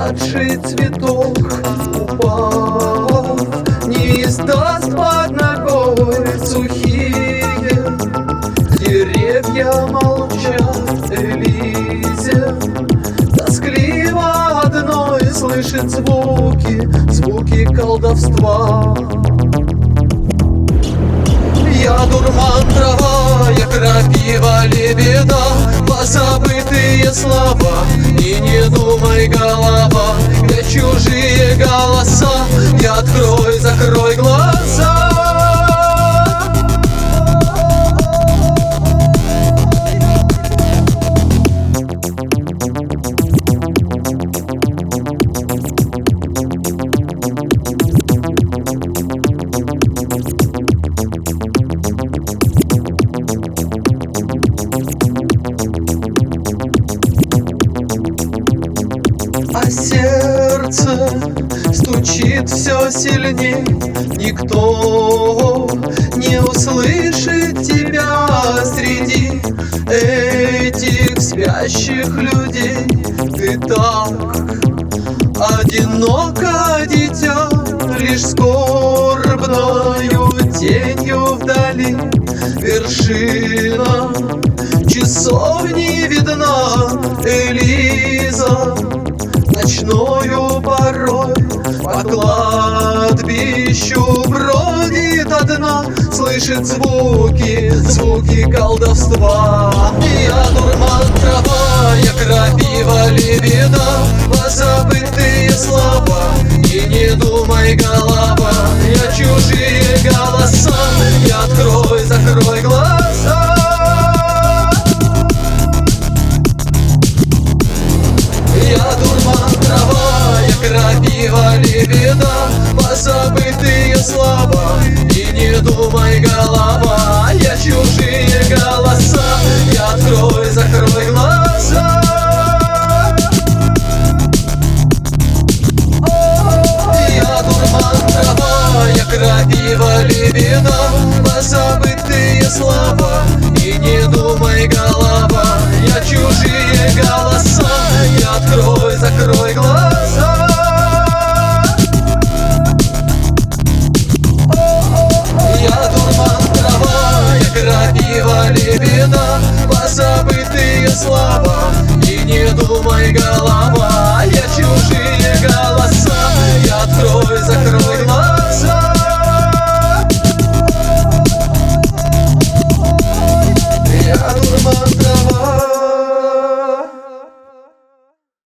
увядший цветок, упав, не издаст под ногой сухие деревья молчат. Элизе тоскливо одной слышит звуки колдовства. Я дурман, трава, я крапива, лебеда, позабытые слова, и не думай, голова, где чужие голоса, я открой, закрой глаза. А сердце стучит все сильней, никто не услышит тебя среди этих спящих людей. Ты так одиноко, дитя, лишь скорбною тенью вдали. Вершина часовни видна, Элиза, ночною порой по кладбищу бродит одна, слышит звуки колдовства. Я дурман, трава, я крапива, лебеда, позабытые слова, и не думай, голова, я чужие голоса, я открой, закрой глаза. Крапива, лебеда, позабытые слова, и не думай, голова, я чужие голоса, я открой, закрой глаза. Я дурман, трава, я крапива, лебеда, позабытые слова, и не думай, голова, я чужие голоса, я открой, закрой глаза. Крапива, лебеда, позабытые слова, и не думай, голова,